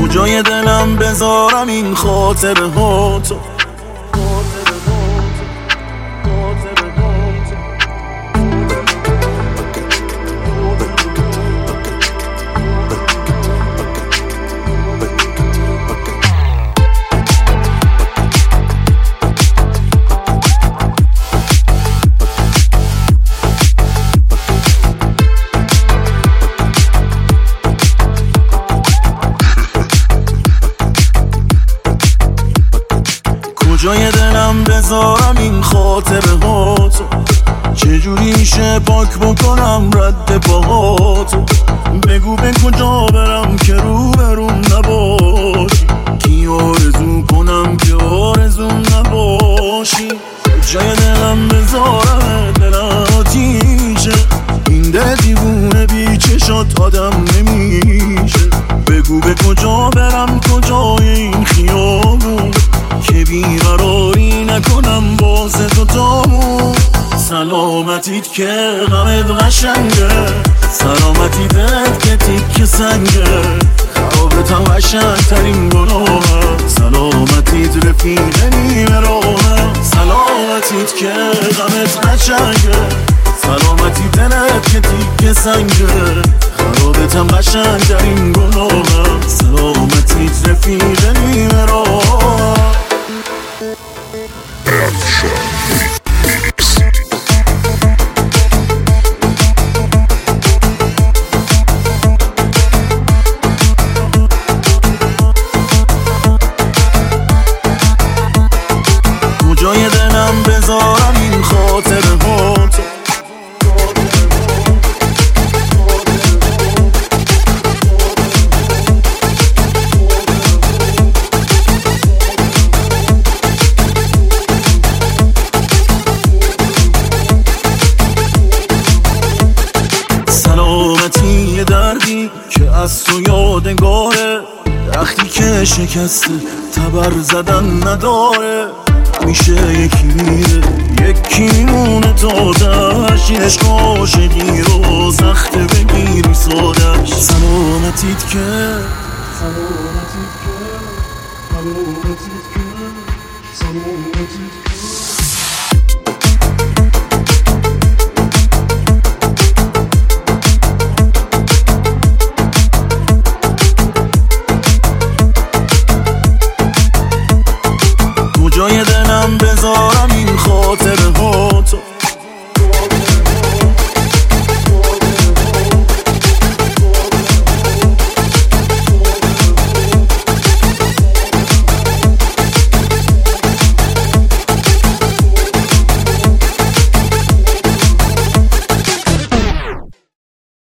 کجای دلم بذارم این خاطره ها تو؟ کجای دلم بذارم این خاطره ها تو؟ چجوری میشه پاک بکنم رد پاهاتو؟ بگو به کجا برم که رو بروم نباشی؟ کی آرزو کنم که آرزوم نباشی؟ کجای دلم بذارم دلم آتیشه، این دل دیوونه بی چشات آدم نمیشه. بگو به کجا برم کجای این خیابون که بیقراری نکنم واسه تو تامون. سلامتیت که غمت قشنگه، سلامتیت که تیک سنگه، خرابتم قشنگترین گناه. سلامتیت رفیق نیمه راه، سلامتیت که غمت قشنگه، سلامتی دلت که تیک سنگه، خرابتم قشنگترین گناه. سلامتیت رفیق نیمه راه. کجای دلم بذارم این خاطره ها تو؟ سلامتی دردی که از تو یادگاره، درختی که شکسته تبر زدن نداره. میشه یکی میره یکی مونه تا دشت، عشق عاشقی رو سخته بگیری سادش. سلامتیت که سلامتیت که